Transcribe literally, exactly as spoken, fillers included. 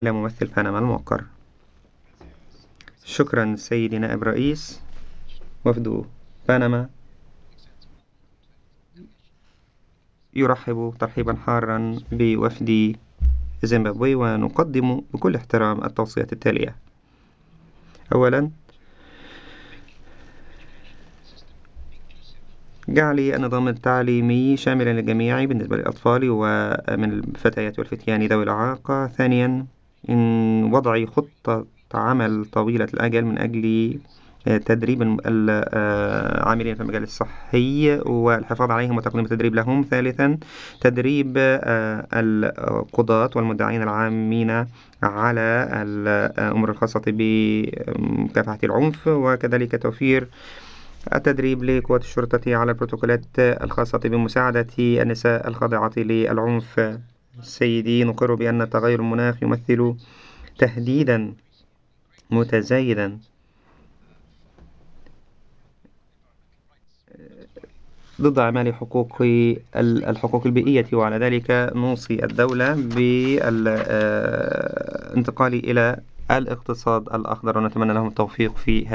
إلى ممثل بنما الموقر. شكرا سيدي نائب رئيس. وفد بنما يرحب ترحيبا حارا بوفد زيمبابوي، ونقدم بكل احترام التوصيات التالية. أولا، جعل النظام التعليمي شاملا للجميع بالنسبة للأطفال ومن الفتيات والفتيان ذوي الإعاقة. ثانيا، إن وضع خطة عمل طويلة الأجل من أجل تدريب العاملين في المجال الصحي والحفاظ عليهم وتقديم التدريب لهم. ثالثا، تدريب القضاة والمدعين العامين على الأمور الخاصة بمكافحة العنف، وكذلك توفير التدريب لقوات الشرطة على البروتوكولات الخاصة بمساعدة النساء الخاضعات للعنف. سيدي، نقر بأن تغير المناخ يمثل تهديدا متزايدا ضد أعمال حقوق الحقوق البيئية، وعلى ذلك نوصي الدولة بالانتقال إلى الاقتصاد الأخضر، ونتمنى لهم التوفيق في